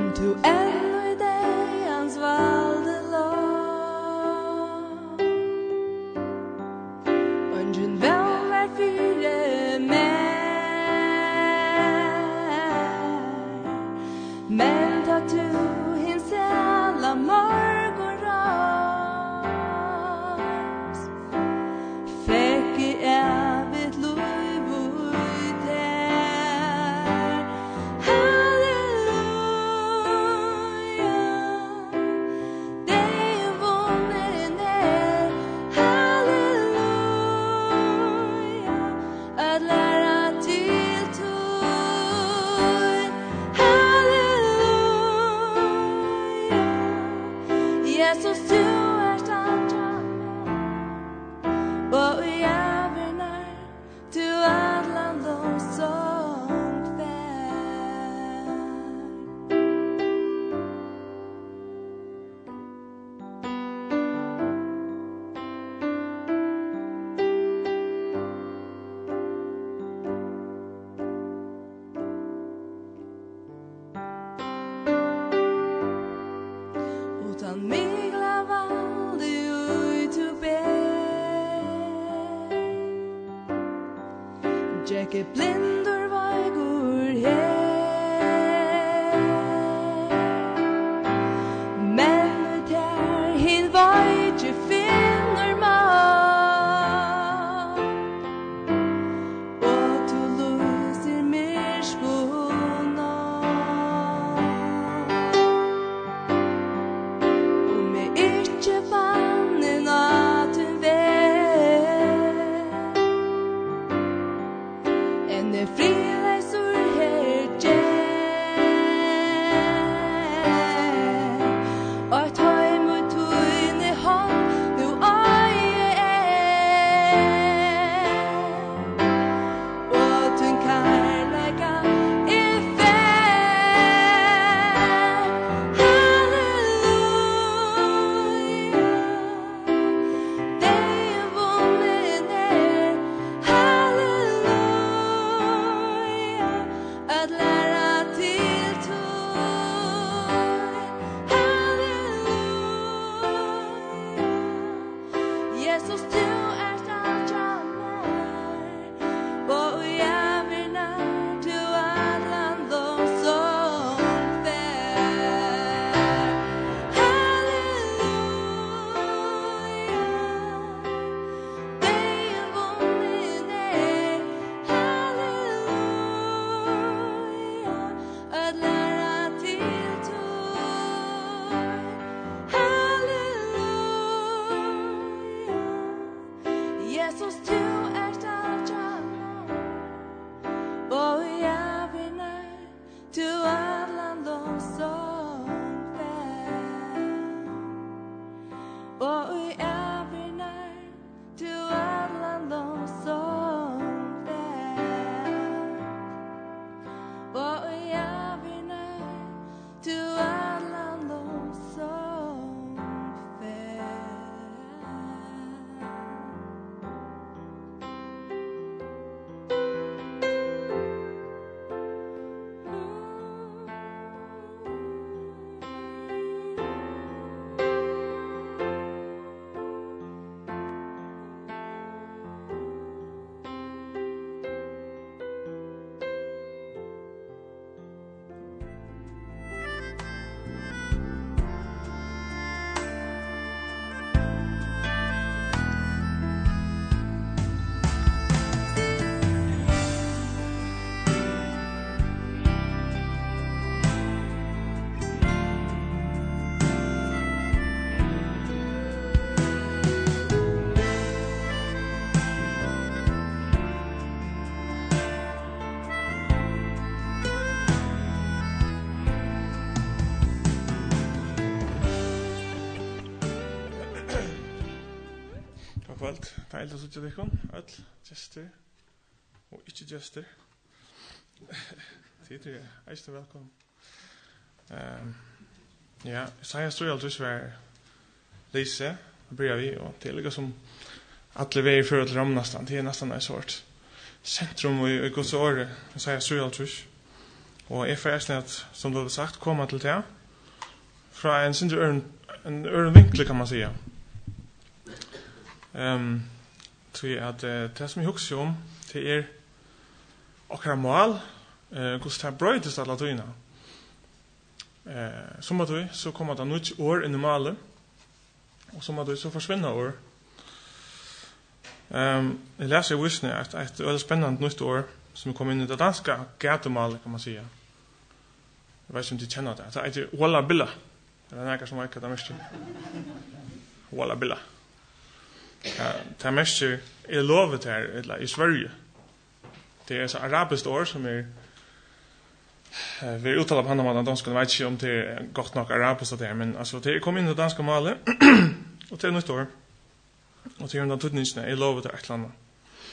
to ännu i dig hans valde lov. Ungen vän var fyre men ta tu hins alla morgon ras fick I evigt liv ut där. Halleluja, det vunnen är. Halleluja, att lära till tog. Halleluja, Jesus du är standard och I övernar du alla lovsång fär. Utan migla valde ut to be. Jacke blindur veigur her. Men der hin veitje finner man. Og du lyser myrskona. Om jeg ikke fann en atten vei, enn jeg frileisur her gjer. Og et høy mot tøyne hånd nu øye og tøyn kærleika fær. Halleluja, det vunnen er. Halleluja, at læra til tog. Halleluja, Jesus du er standard og I övernar du allan lovsång fär. Halleluja, det vunnen är. Halleluja, att lära till tog. Halleluja, Jesus du är standard och I övernar du allan lovsång fär. Och I övernar du allan lovsång fär. Och I övernar du allan lovsång fär. kvöld. Deilig å sitte dere, alle gjester og ikke gjester. Tid er velkommen. Ja, Isaiah 3 var lise, börjar vi, og det er som alle veier for til rom nesten, det er nesten en sort centrum i Guds åre, Isaiah 3. Og jeg får at, som du har sagt, komme til det fra en øren vinkel, kan man si. Tror at det som jeg husker om, det akkurat mål, hvordan det brøytes alle tøyene. Som at du, så kommer det nytt år inn i målet, og som at du, så forsvinner år. Jeg leser i Visne et veldig spennende nytt år, som kom inn i det danske gatemålet, kan man si. Jeg vet ikke om de kjenner det. Det heter Walla Billa. Det noe som ikke det mest. Walla Billa. Det mest lovet her i Sverige. Det et arabisk år som vi uttaler på henne med den danske. Jeg vet ikke om det godt nok arabisk det men altså, det kom inn i det danske målet, og det nytt år. Og til den tøtningsene lovet det et eller annet.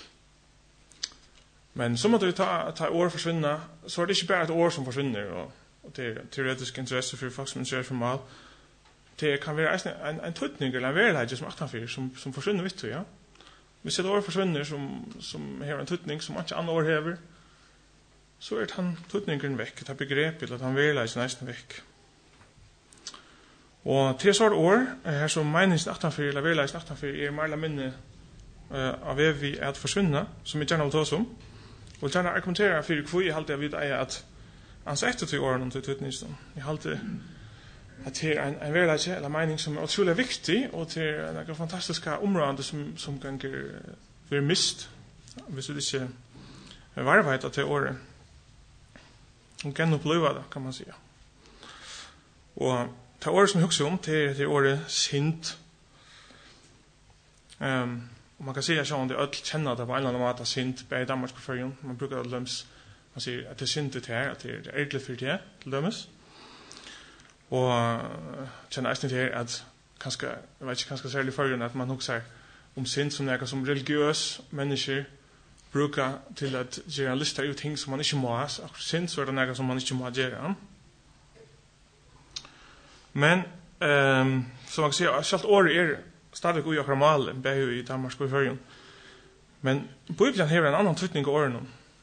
Men så må du ta år forsvinne, så det ikke bare et år som forsvinner, og det teoretisk interesse for folk som interesserer for mal. Det kan være en tøtning eller en verleidje som 18-4 som forsvinner vidt, ja. Hvis et år forsvinner som har en tøtning som ikke andre år hever, så han tøtningen vekk, det begrep eller han verleidje nesten vekk. Og til så år, her som meningsen 18-4 eller verleidjen 18-4 mer eller mindre av vi at forsvinne, som vi gjerne vil ta oss om. Og gjerne argumentere for hvor jeg halte jeg vidt at hans etter til årene til tøtningsen. Jeg halte at det en verleidje eller mening som utrolig viktig, og til noen fantastiske områder som kan være mist, hvis du ikke varvet til året. Og gjenoppløve det, kan man si. Og det året som jeg husker om, det året sint. Og man kan si at det alle kjenner det på en eller annen måte sint, bare i Danmark på førjen. Man bruker det løms, man sier at det sint ut her, at det ærlig for det, til lømmes. Og kjenner eisen til at kanskje, jeg vet ikke kanskje særlig førjen, at man husker om sint som noe som religiøs mennesker bruker til at gjøre en liste av ting som man ikke må ha. Akkurat sint så det noe som man ikke må gjøre. Men, som man kan si, selv året stadig ui akkurat male, begge i Danmark og i Førjen. Men Bibelen har en annan tøtning av årene.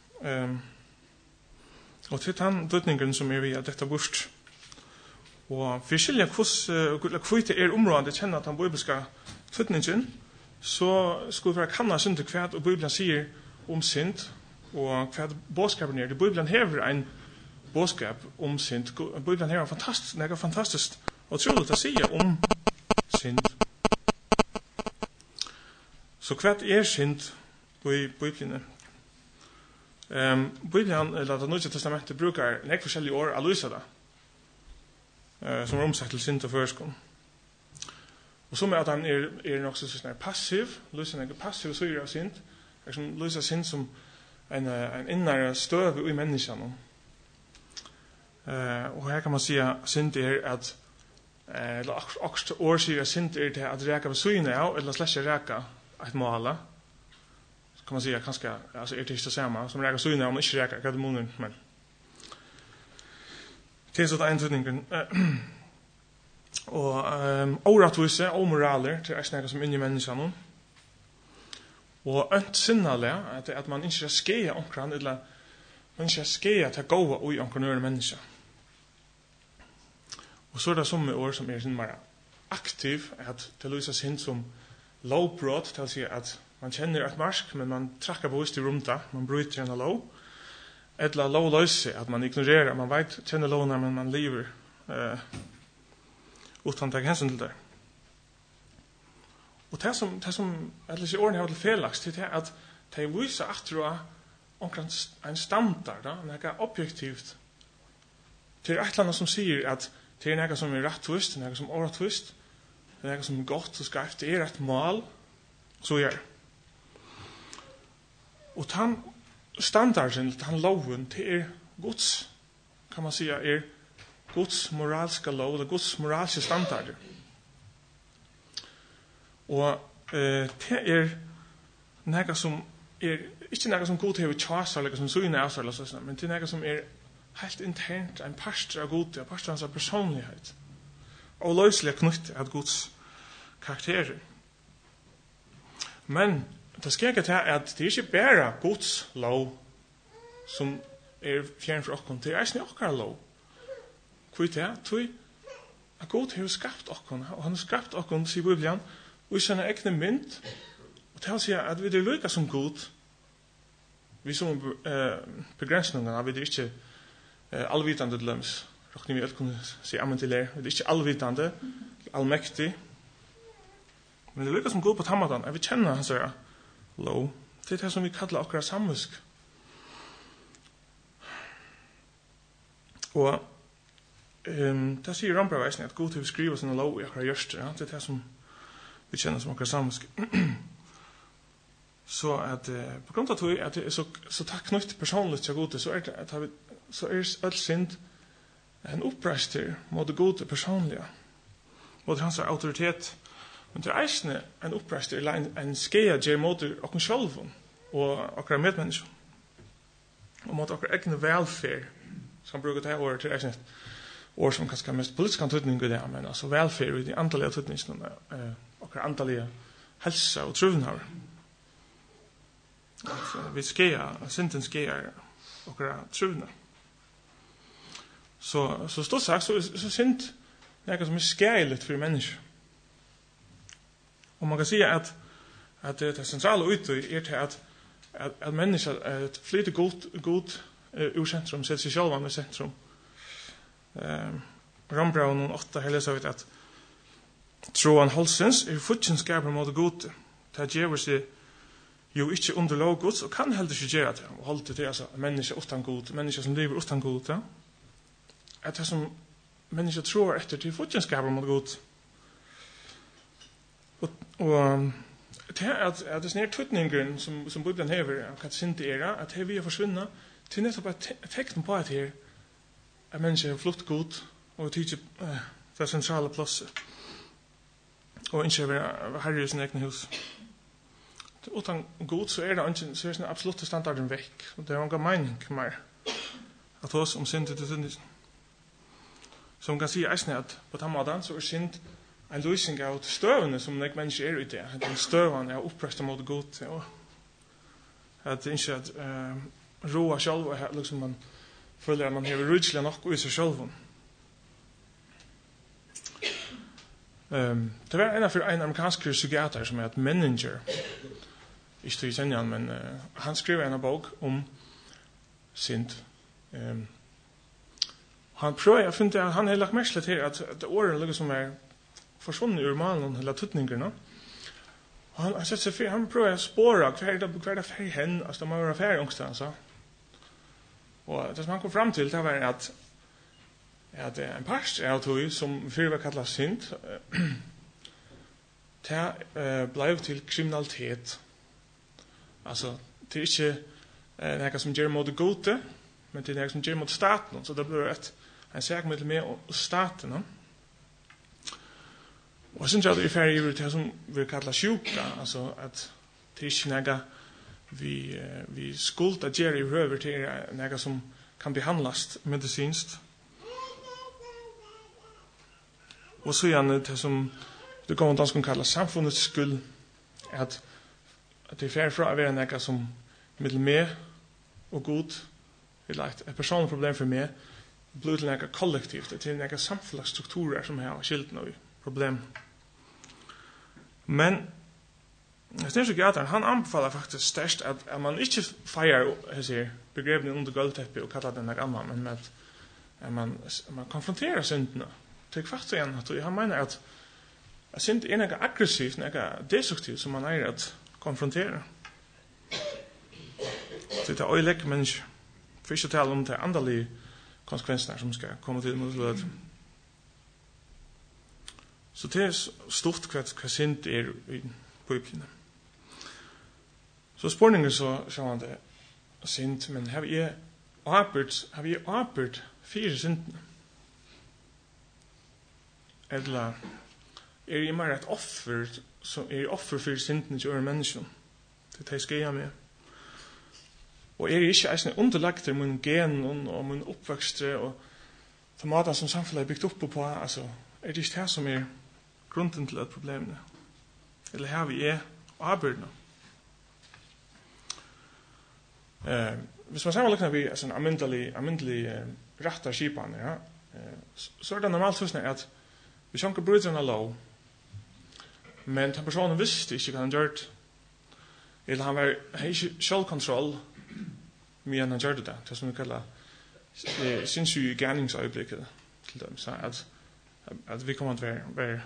Og til den tøtningen som vi har dette bort. Og for skilja hvordan det området kjenner at den bibelske tøtningen, så skulle vi være kanna synd til hva Bibelen sier om synd, og hva bådskapen er. Bibelen hever en bådskap om synd. Bibelen hever noe fantastisk og troligt å si om synd. Så hva synd i Bibelen? Bibelen, eller det Nye Testamentet, bruker nek forskjellige år å løse det, som omsett til synd og førskånd. Og som at han nok så passiv, løser nek passiv syre av synd, som løser synd som en innere støve i menneskene. Og her kan man si at synd at eller akkurat år sier at synd til at reka ved syne av, eller slett reka et måle. Så kan man si at kanskje, altså det ikke det samme, som reka syne av, men ikke reka kademonen, men til så det en tydningen. Og åretvise og moraler til eisnega som inni menneskene. Og ønt sinnalega at man ikke skeia omkran, eller man ikke skeia til gåa ui omkran øre menneska. Og så det som år som sin mer aktiv, at det lyser sin som lovbrott, til å si at man kjenner et marsk, men man trakker bevisst i rumta, man bryter en lov. Eller lovløse, at man ignorerer, man vet, kjenner lovene, men man lever utan å ta hensyn til det. Og det som ellers i årene har til felaks, det er at de viser at det er en standard, noe objektivt. Det er et eller annet som sier at det er noe som er rettvist, det er noe som er åretvist, det er noe som er godt og skarpt, det er et mål, så gjør. Og den standarden, den loven, det er Guds, kan man si, er Guds moralske lov, eller Guds moralske standarder. Og det er noe som ikke noe som god har tjasa, eller som syne av seg, men det er noe som er helt internt, en pastor av god, en pastor av hans personlighet, og løselig knytt av Guds karakterer. Men det skal ikke til at det er ikke bare Guds lov som fjern for okkon, det eisne okkar lov. Hvor det tog at God har skapt okkon, og han har skapt okkon, sier Bibelen, og i sine egne mynd, og til å si at vi er lykka som God, vi som begrensningene, vi er ikke allvitande til løms, råkning vi alt kunne si amen til det, vi er ikke allvitande, allmektig, men det er lykka som God på tammatan, at vi kjenner hans lov, det er det som vi kallar okkara samvisk. Og det sier Rambraveisen at God har skrivet sine lov i okkara gjørster, ja? Det er det som vi kjenner som okkara samvisk. Så at på grunn av at det er så takk knytt personligt til God, så er det så alt synd en opprester mot det gode personlige, mot hans autoritet. Men det er eisne en opprester, eller en skeia gjer mot okken sjálfun, og okkara medmennesker, og mot okkara egne velferd, som bruker det her året til eisne år som kanskje er mest politisk antydning i det, men altså velferd i de antallige tydningene, okkara antallige helse og truvnhaver. Vi skeia, synden skeia okkara truvna. Så stort sagt, så synd nekka som er skeiligt for mennesker. Og man kan si at det sentrale utøy er til at mennesker flyter god ur sentrum, setter seg sjálvan i sentrum. Rambraun 8 har lesa vidt at troan halsens er futjenskaper mot god. Det gjør seg jo ikke under lov gods, og kan heller ikke gjøre det. Og holde til altså, mennesker utan god, mennesker som lever utan god. Ja? At det som mennesker tror etter til futjenskaper mot god. Og det er at det er tøtningen som Bibelen hever, at synd er, at det vi har forsvunnet, til nettopp et teksten på at her, at mennesker har flott god, og tidser det sentrale plasset. Og ikke være herre i sin egen hus. Utan god så er det ikke, så er det absolutte standarden vekk. Og det er noen mening mer at oss om synd til synd. Så man kan si eisne at på den måten så er synd en løsning av støvene som nek mennesker er i det. Den støvene er opprøst mot god. Og at det ikke at roa selv, og liksom man føler at man har rydselig nok i seg selv. Det var en amerikansk psykiater som er et Menninger. Ikke til kjenner han, men han skrev en bok om synd. Han prøver, jeg finner at han har lagt merkelig til at det året liksom er forsvunnet ur malen eller tøtningerne. Og han setter seg for, han prøver å spåre hver er det ferdig hen, altså det må være ferdig ångstene, så. Og det som han kom fram til, det var at en parst av tog som før var kallet synd, det ble til kriminalitet. Altså, det er ikke noe som gjør mot det gode, men det er noe som gjør mot staten, så det blir en segmiddel med staten. Og jeg synes at det er ferdig i det som vi kaller sjuka, altså at det er ikke noe vi skulda gjør i røver til noe som kan behandles medicinsk. Og så gjerne det som det går dansk kallar samfunnets skyld, at det er ferdig fra å være noe som middel med og god, eller et personlig problem for meg, blir til noe kollektivt, til noe samfunnsstrukturer som har skilt noe problem. Men Stensjøkjateren, han anbefaler faktisk størst at man ikke feirer begrepene under gulvteppet og kaller det noe annet, men at man konfronterer syndene til hvert igjen. Han mener at synd er noe aggressivt, noe destruktivt som man er at konfrontere. Det er øyelig mennesker. For ikke å tale om de andalige konsekvensene som skal komme til mot lød. Så det er stort hva synd er i Bibelen. Så spørningen så han det synd, men har vi arbeidt fire syndene? Eller er jeg mer et offer, så er jeg offer for syndene til øren mennesken? Det er det skal jeg med. Og er jeg ikke eisende underlagt til min gen og min oppvøkstre og de måten som samfunnet er bygd opp på, altså, er det ikke det som er grunden til et problemene? Eller her vi er arbeidende? hvis man sammenlikner vi en almindelig rätta skipan, ja, så det normalt sånn at vi sjanker bryter en lov, men den personen visste ikke hva han gjør, eller han var ikke selvkontroll men han gjør det, det som vi kallar sinnssyge gjerningsøyeblikket til dem, så at vi kommer til å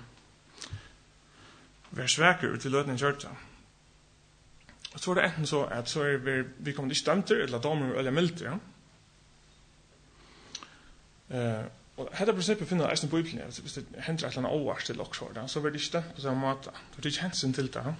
være svekker til løten gjør det. Og så det enten så at så vi kommer ikke dømter, eller domer eller milder, ja. Og dette prinsippet finner jeg i Bibelen, hvis det hender et eller annet overvars til okshår, så vil det ikke dømt på samme måte. Det er ikke hensyn til det.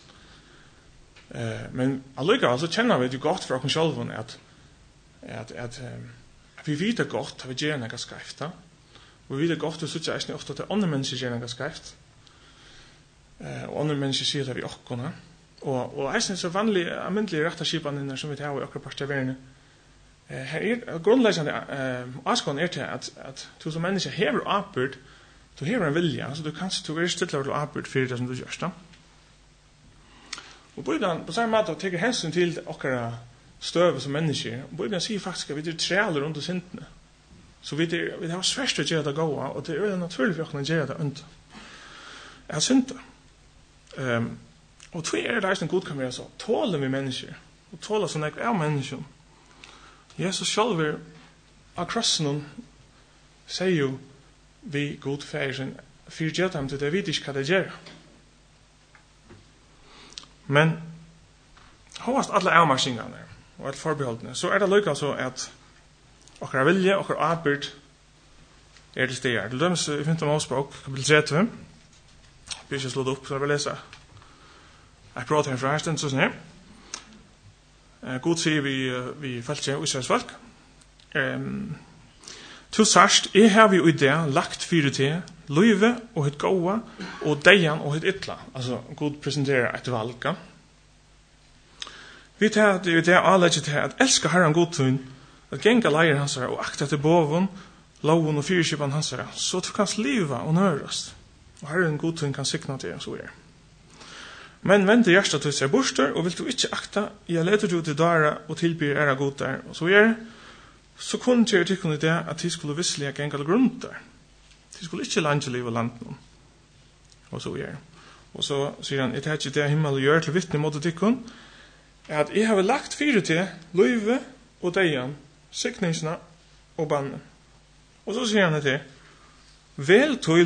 Men allikevel så kjenner vi det godt fra oss selv at vi vet godt at vi gjør noe skreft. Og vi vet godt at vi synes ofte at andre mennesker gjør noe skreft. Og andre mennesker sier det vi okkene. Og jeg synes det er vanlig, almindelige retterskipene som vi tar i okker parstaverene. Her grunnleggende avskålen til at du som menneske hever arbeid, du hever en vilja, så du kan være stille til arbeid for det som du gjør. Og Bibelen på samme måte tenker hensyn til okkara støve som mennesker. Bibelen sier faktisk at vi er trealer rundt syndene. Så vi har svært å gjøre det gode, og det er naturlig for oss å gjøre det under. Jeg synte. Og tog det en god kan være så. Tåler vi mennesker. Og tåler sånn jeg er mennesker. Jesus selv av krossen sier jo vi god færgen for gjør dem til det vet ikke hva det gjør. Men hovast alle avmarsingene og alle forbeholdene, så det lykka så at okkar vilje, okkar arbeid til steder. Til dømes i 5. Mosebok, kapitel 30, vi ikke slått opp, så jeg vil lese jeg prøver her fra her stund, sånn her. God sier vi feltje og Israels folk. Til sørst, jeg har vi i det lagt fire til løyve og hitt gåa og deian og hitt ytla. Altså, God presenterer et valg. Vi tar det avlegget til at elska herren godtun, at genga leier hans og akta til boven, loven og fyrkjipan hans, så du kan liva og nørast. Og herren godtun kan sikna til så er. Men vente hjertet til seg borster, og vil du ikke akta, jeg leter du til dara og tilbyr æra god der, og så er, så kunne jeg tykke i det at de skulle visselig genga til grunn der. De skulle ikke lande liv og landen. Og så er. Og så sier han, jeg tar ikke det himmel gjør til vittne mot tykken, at jeg har lagt fire til løyve og deian, sikningsna og bannen. Og så sier han til, vel tog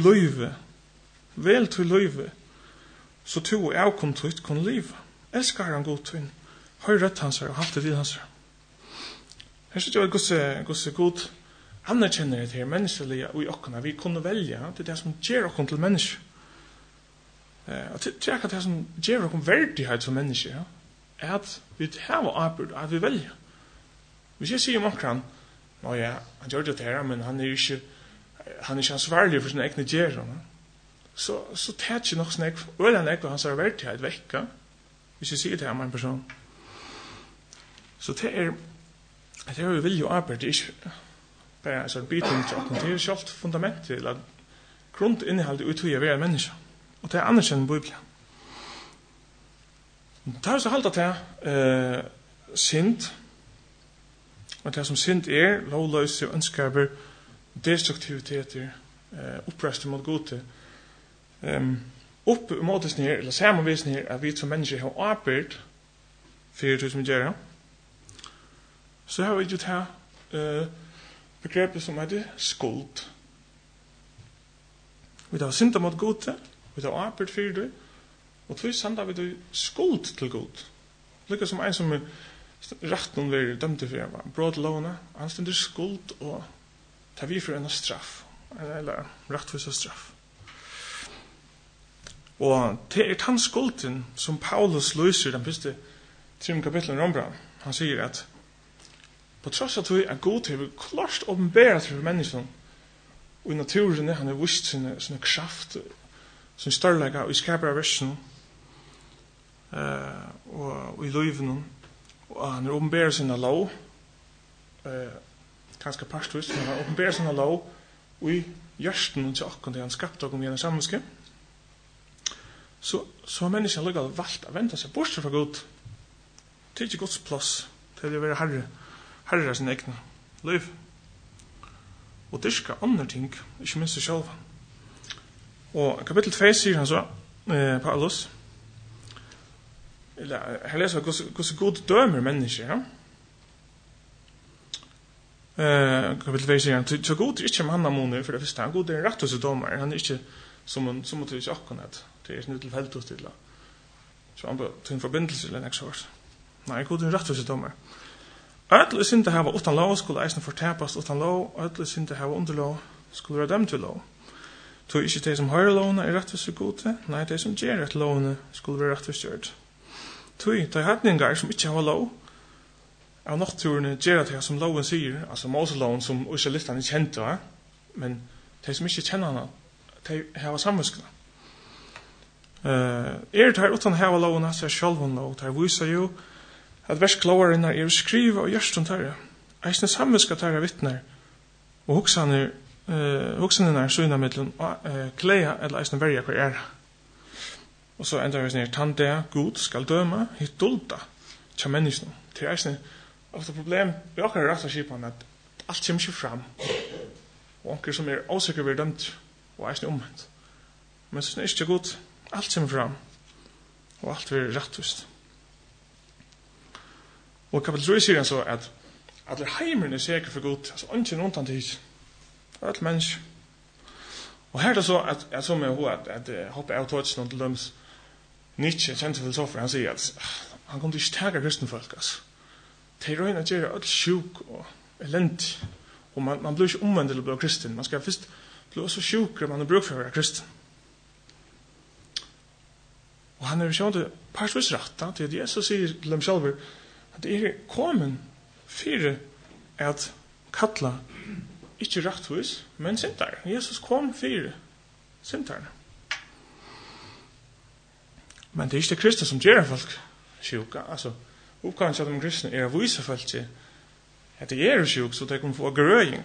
løyve, så to og jeg kom til å liv. Elskar han god tvinn. Høy rett hans og halte til hans. Her synes jeg hvordan god anerkjenner det her menneskelige og i okkene. Vi kunne velge, det er det som gjør okken til mennesker. Og det er det som gjør okken verdighet som mennesker, at vi har arbeid, at vi velger. Hvis jeg sier om okken, ja, han gjør det her, men han er ikke ansvarlig for sine egne gjerne, så tar ikke nok snakk, øyne nek og hans er verdighet vekka, hvis jeg sier det om en person. Så det er jo vilje og arbeid, det er ikke bare en sånn biting til åkken, det er selv fundament til at grunninnholdet uttøy er en menneske, og det er anerkjennende Bibelen. Det er så halvt at synd, og det som synd er, lovløse, ønskaper, destruktiviteter, opprester mot gode, upp mot snir eller samanvisning her at vi som mennesker har arbeid for det som vi gjør. Så har vi jo ta begrepet som heter skuld. Vi har synda mot gode, vi har arbeid for det, og tog sanda vi det skuld til god. Lykka som en som retten vi dømte for, brot lovene, han stender skuld og tar vi for en straff, eller rettvis straff. Og det er den skulden som Paulus løser den første 3 kapitlen i Rombran. Han sier at på tross av at God har klart åpenbæret for mennesken og i naturen han har vist sine kraft sin størrelse og i skapere versen og i løyven og han har åpenbæret sine lov ganske parstvis men han har åpenbæret sine lov og i hjørsten til akkurat det han skapte og gjennom sammenske så har mennesken lukket valgt å vente seg bort fra Gud til ikke Guds plass til å være herre herre sin egna liv. Og dyrka andre ting, ikke minst seg selv. Og kapitel 2 sier han så, Paulus, her leser hvordan god dømer mennesker, ja? Kapitel 2 sier han, så god er ikke mannamoner, for det første, han god er en rettelse dommer, han er ikke som måtte ikke akkurat, det er ikke til feltet til det. Så han bør til en forbindelse eller en eksort. Nei, god er en rettelse dommer. Ødelig synte hava utan lov skulle eisen fortepast utan lov, og ødelig synte hava under lov skulle være dømt til lov. Tog ikke de som høyre lovene er rettvis og gode, nei, de som gjør at lovene skulle være rettvis gjørt. Tog de hedningar som ikke har lov, av naturene gjør det som loven sier, altså Moseloven som ikke listan er kjent, men de som ikke kjenner henne, de har samviskene. Det her utan hava lovene, så er sjølven lov, det viser jo at verskloveren er skriva og gjørstund tørre. Eisne samviska tørre vittner, og hoksanen er syna mittlen kleia eller eisne verja hver er. Og så enda vi snir, tann det god skal døma hitt dolda tja menneskene. Det er eisne ofta problem vi okkar rett av skipan at alt kommer ikke fram. Og onker som er åsikker blir dømt og eisne omvendt. Men så er ikke god, alt kommer fram og alt blir rettvist. Og kapitel 3 sier han så at alle heimerne er sikker for god, altså ikke undan tid. Alle mennesker. Og her er det så at som jeg at hoppe av tåtsen til døms Nietzsche, kjent filosofer, han sier at han kunne ikke tega kristenfolk, altså. De røyne gjør alt sjuk og elendig. Og man blir ikke omvendt til å bli kristen. Man skal først bli også sjukere man er bruk for å være kristen. Og han er jo sånn til parsvis rett, til at Jesus sier til dem selv at det er kommet for at kalla ikke rettvis, men sintar. Jesus kom for sintarne. Men det er ikke kristne som gjør folk sjuka. Altså, oppgaven til de kristne er å vise folk til at de er sjuk, så de kan få grøying.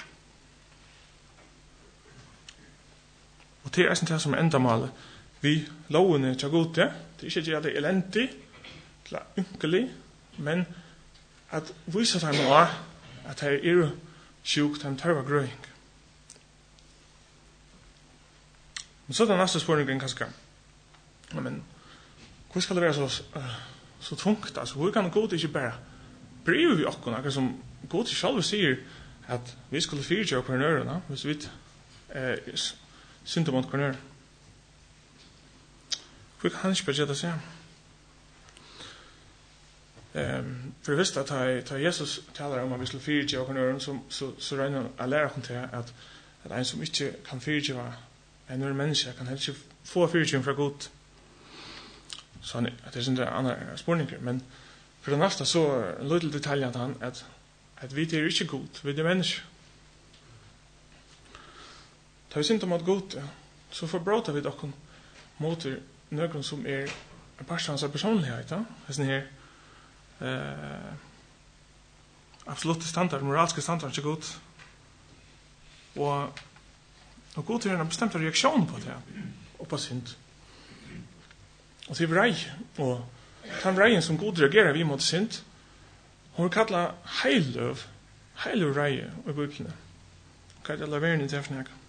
Og det er det som er endamålet. Vi lovene til gode, det er ikke at det er elendig, det er ynkelig, men at vise dem nå at de er sjuk, de tar grøying. Men så er det neste spørningen kanskje. Men hvor skal det være så tungt? Altså, hvor kan god ikke bare bryve vi okkene, akkurat som god ikke selv sier at vi skulle fyrtje av kornørene, hvis vi synte mot kornøren. Hvor kan han ikke bare gjøre det seg? For det visste at Jesus taler om at vi skulle fyrtje av kornøren, så regner han å lære ham til at en som ikke kan fyrtje av en menneske kan helst ikke få fyrtje fra god. Så det er ikke andre spørninger, men for det neste så en liten detalj at han at vi er ikke god, vi er mennesker. Da vi synes om at god, så forbråter vi dere mot noen som er en parstans av personlighet, det er sånn her absolutte standard, moralske standard er ikke god. Og god er en bestemt reaksjon på det, og på synd. Og til vrei, og den vreien som god reagerer vi mot synd, hun er kallet heiløv vrei i Bibelen. Hva er det laverende til for noe?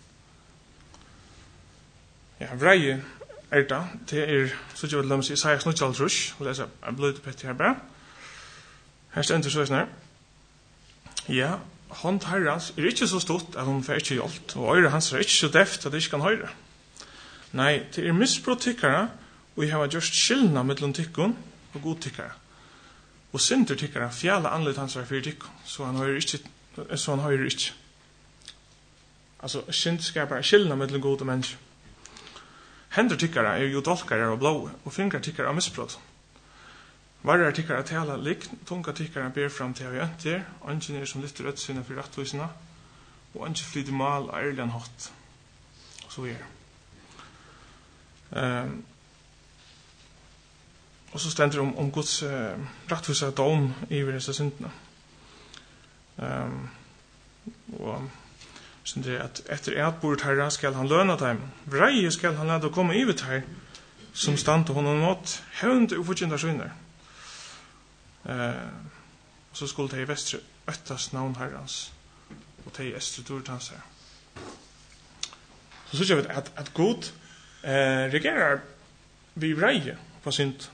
Ja, vrei det er, så ikke vil de si, Isaias 9:3, og leser en bløyde pett her bare. Her stender så sånn her. Ja, hånd herrens er ikke så stort at hun får ikke hjelp, og øyre hans er ikke så deft at det ikke kan høre. Nei, det er misbrotikkere, og jeg har gjort skillene mellom tikkene og godtikkere. Og syndertikkere fjæle anledd hans er for tikkene, så han hører ikke. Altså, synd skaper skillene mellom god og menneske. Hendertikkere er jo dolkere og blå, og fingertikkere er misbrott. Varre tikkere taler likt, tunga tikkere ber fram til å gjøre, ønsken er som lytter rødsynet for rettvisene, og ønsken flyter mal og ærlig hatt. Og så er det. Og så stender det om Guds rettvisa dom i disse syndene. Og så det at etter etbordet herre skal han løna dem. Vreie skal han lade komme i vidt her, som stand til honom mot hevnd og fortjent av synder. Og så skulle det i öttast navn herrans og teg estrutur hans her. Så synes jeg at God reagerar vi vreie på synd.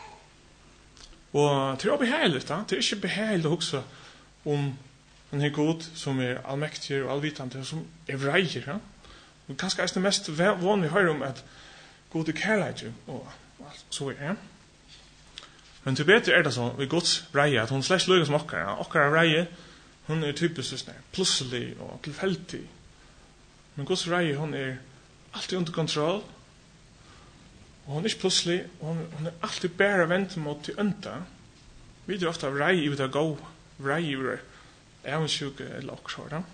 Og det behagligt, da. Det ikke behagligt å huske om den her God som allmektig og allvitande, som vreier, ja. Og kanskje er det mest vanlig å høre om at God kærleik og så ja. Men til bedre det sånn, ved Guds vreie, at hun slett lykkes som okkar, ja. Okkar vreie, hun typisk sånn, plutselig og tilfeldig. Men Guds vreie, hun alltid under kontroll, og hun ikke plutselig, hun alltid bare vendt mot til ønta. Vi ofta vreie i det gå, vreie i det evensjuke eller okkar,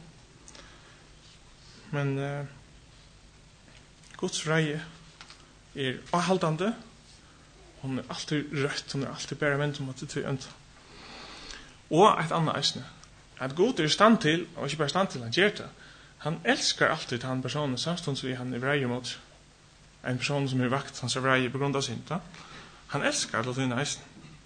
men Guds vreie avhaldande, hun alltid rødt, hun alltid bare vendt mot til ønta. Og et annet eisne, at Gud stand til, og ikke bare stand til, han gjør det. Han elskar alltid han personen, samstånds vi han vreie mot en person som vakt hans vreie på grunn av synda. Han elskar alltid den eisen.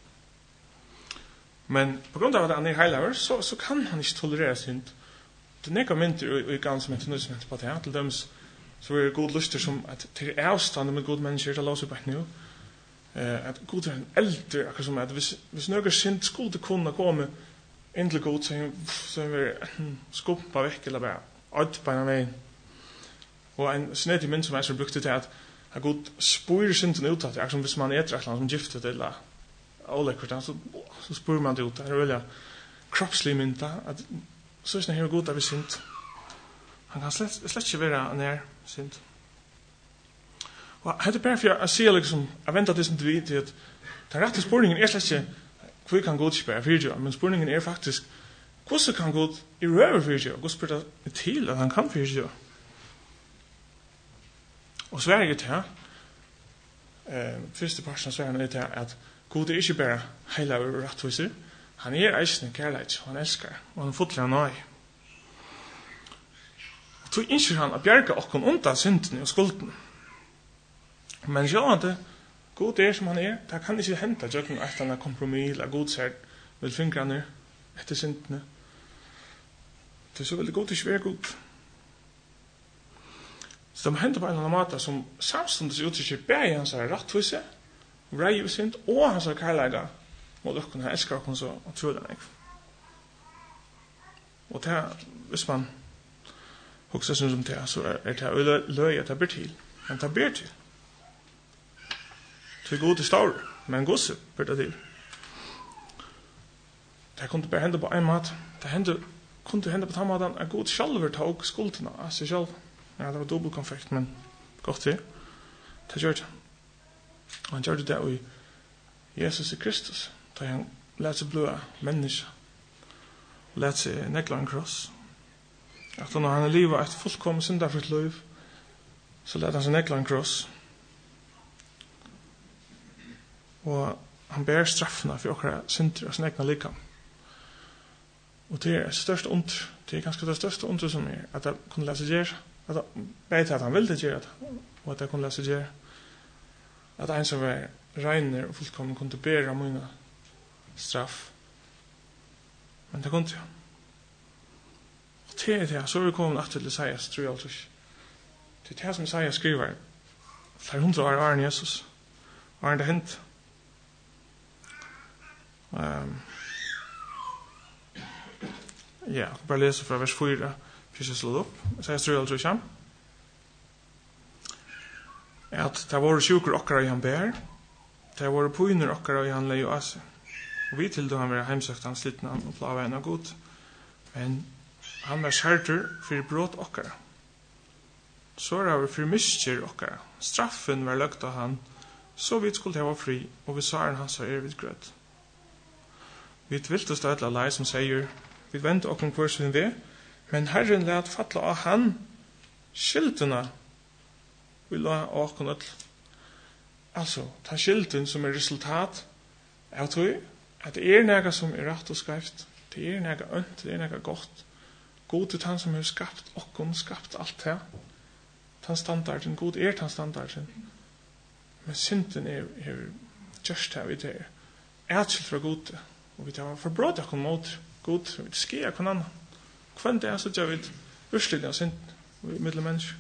Men på grunn av at han heilaver, så kan han ikke tolerere synd. Det nekka mynter i gans som nøysment på det, til dem så god lyster som at til avstand med god mennesker, til lås opp nu, at god en eldre, akkur som at hvis nøyga synd skulle kunne komme inn til god, så vi skumpa vekk, eller bare ødt på en veien. Og en snedig mynd som så brukte til at god spyrer synden ut at som hvis man etter et eller annet som giftet eller avlekkert, så spyrer man det ut. Det veldig kroppslig mynd at så er det her god av synd. Han kan slett ikke være nær synd. Og det bare for jeg sier liksom, jeg venter til sånn til at den rette spørningen slett ikke hvor kan god spære fyrir, men spørningen faktisk hvordan kan god i røver fyrir, og spør det til at han kan fyrir. Og svaret er til første parten av svaret er til at god ikke bare heila og rettviser, han eisne kærleik, og han elskar, og han er fotlig av nøy. Og så innskjer han at bjerga okkon undan syndene og skulden. Men sjålande, god som han det kan ikke hente jøkken at han kompromiss, eller god ser vil fingrene etter syndene. Det er så veldig god ikke være god. Så de henter på en eller annen måte som samståndes uttrykker bæg hans rettvise, vrei synd, og hans kærleika mot dere, han elskar dere så utrolig meg. Og det, hvis man hokser som det, så det løy at det blir til. Men det blir til. Det er god til stavr, men gosse blir det til. Det kunne bare hende på en måte. Det kunne hende på den måten at god sjalver tog skuldene av seg selv. Ja, det var dobbeltkonfekt, men godt det. Det gjør det. Og han gjør det der i Jesus i Kristus, da han lät seg bløde menneske, og lät seg nekla en kross. At når han livet et fullkommen syndafritt liv, så lät han seg nekla en kross. Og han ber straffene for okra synder og sin egna likam. Og det største under, det ganske det største under som at jeg kunne lese gjøre, at jeg vet at han ville gjøre det, og at jeg kunne lese gjøre, at en som var regner og fullkommen kunne bære mine straff. Men det kunne jeg. Og til det, så er vi kommet til Isaias, tror jeg alltid. Det er det som Isaias skriver, flere 100 år er Jesus, og er det hent. Ja, bare lese fra vers 4, hvis jeg slår opp. Isaias 3, tror jeg, at det var sjuker okkara i han bær, det var poiner okkara i han lei og asse. Og vi til da han var heimsøkt han slitten han og plava en av god. Men han var skjerter for brot okkara. Så var for miskjer okkara. Straffen var løgt av han, så vi skulle ha fri, og vi sa hans var vid grød. Vi vilt å stødla lei som sier, vi venter okkara hver sin ved, men Herren lät fattla av han skyldena vi la åkken öll. Altså, ta skilden som resultat av tog, at det nega som rett og skreft, det nega ønt, det nega godt. God til han som har skapt åkken, skapt alt det. Ta standarden, god ta standarden. Men synden just her vi det. Ætskilt fra god, og vi tar forbråd åkken mot, God, vi sker kon annan. Kvann det så jag vet urslit av synd i middel människor.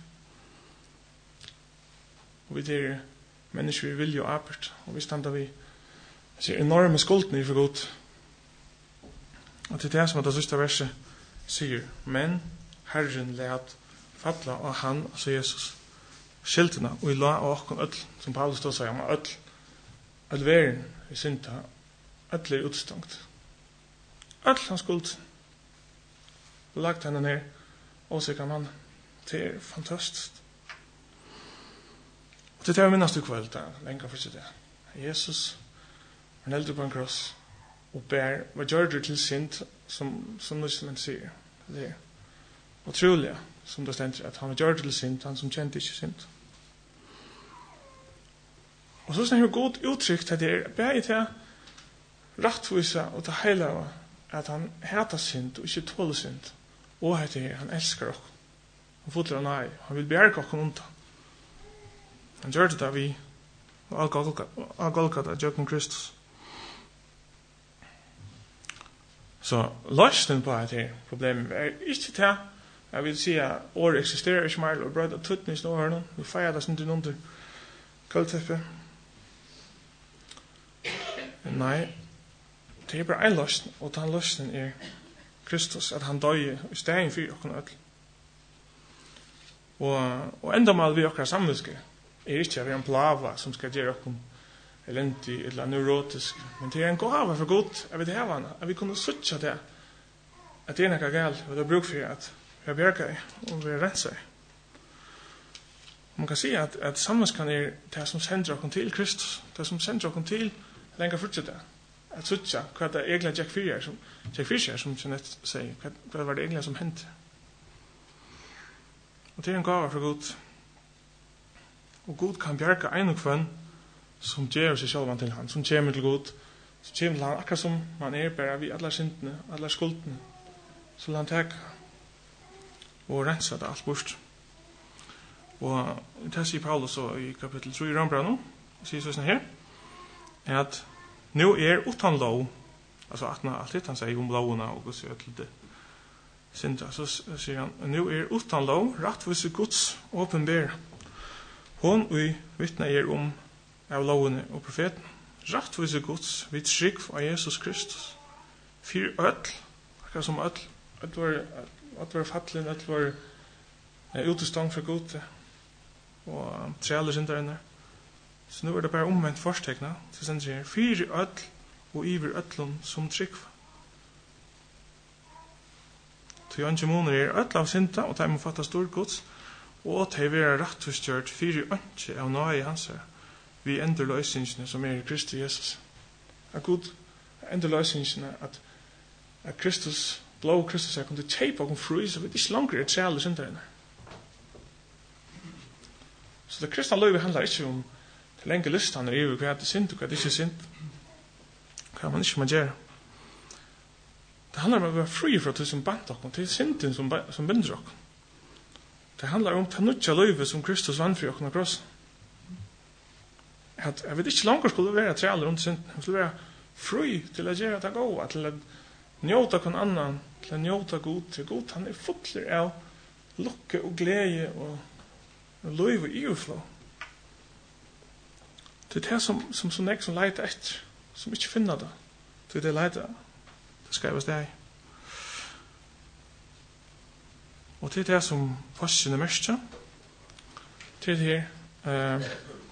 Og vi der mennesker vi vilje og apert, og vi standa vi ser enorme skuldene for god. Og til det som at det siste verset sier, men Herren let falla av han, altså Jesus, skiltene, og i la av okken ødel, som Paulus stod seg om, ødel veren i synta, ødel er utstangt. Ødel han skuld, lagt henne ned, og sikker man, det er fantastisk. Og til det vi minnes du kveld, lenger for seg det. Jesus var eldre på en kross, og var gjør til synd, som Nusselmen sier. Det er utrolig, som det stender, at han var gjør til synd, han som kjente ikke synd. Og så snakker god uttrykt at det er bare til rettvise og til hele at han hater synd og ikke tåler synd. Og at det er, han elsker oss. Han fotler han nei, han vil bjerke oss undan. Han gjør det da vi og Golgata, Jøkken Kristus. Så løsningen på dette problemet er ikke til. Jeg vil si at året eksisterer ikke mer, og brød og tutten i snåhørene. Vi feirer det sånn under kaldteppet. Nei, det er bare en løsning, og den løsningen er Kristus, at han døde i stedet for åkken ødel. Og enda mal vi åkker samviske, er ikke at vi er en plava som skal gjøre åkken elendig eller neurotisk, men det er en gave for godt, jeg vet det her, at vi kunne suttje det, at det er noe galt, og det er bruk for at vi har bjerget og vi har rent seg. Man kan si at samviskan er det som sender åkken til Kristus, det som sender åkken til lenger fortsette, at suttje hva det egentlig Jack Fisher som Jeanette sier, hva var det egentlig som hendte. Og det er en gave for godt. Og God kan bjerke en og kvann som gjør seg selv til han, som kommer til God, som kommer til han akkurat som man er bare vi alle syndene, alle skuldene, så vil han teke og rense det alt bort. Og det sier Paulus i kapittel 3 i Rombrano, sier sånn her, at nå er utan lov, altså at alt det han sier om lovene og Guds til det synda, så sier han, nå er utan lov, rettvise Guds åpenbær. Hon og vittne er om av lovene og profeten, rettvise Guds vidt skikk av Jesus Kristus. For ødel, akkurat som ødel, at var fattelen, at var utestang for Gud, og trealer synderne. Så nå er det bare omvendt forstegna, til sen sier, fyre ødel og iver ødlun som trykv. Til ønske måneder er ødel av synda, og de må fatta stor gods, og de vil være rettvistgjørt fyre ønske av nøye i hans her, vi ender løsningene som er i Kristus Jesus. At Gud ender løsningene at Kristus, blå Kristus er kunnet kjeipa og fri, så vi ikke langer er trealer synderne. Så det kristne løyve handler ikke om til lenge listan er i hva det er synd og hva det ikke er synd. Hva man ikke må gjøre. Det handler om å være fri fra det som bant oss, til synden som binder oss. Det handler om til nødja løyve som Kristus vann fri oss av krossen. At jeg vet ikke langer skulle være trealer rundt synden. Jeg skulle være fri til å gjøre det gode, til å njóta kon annan, til å njóta god til god. Han er fotler av lukke og glede og løyve i overflå. Det er det som nek som leiter etter, som ikke finner det. Det er det leiter, det skrives det. Og det er det som påskjene mest. Det er det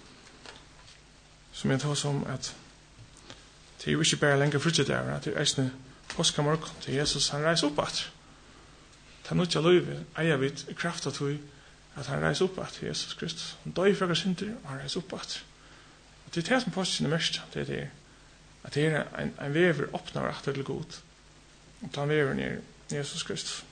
som jeg tar som at det er jo ikke bare lenger frutjedæver, at det er eisne påskamorgon til Jesus, han reiser opp at. Det er nødja løyve, eier vi i kraft av tog, at han reiser opp at Jesus Kristus. Han døy fra synder, og han reiser opp at. Og det er det som påskynder mest, det er at det er en vever åpner etter til god. Og den veveren er Jesus Kristus.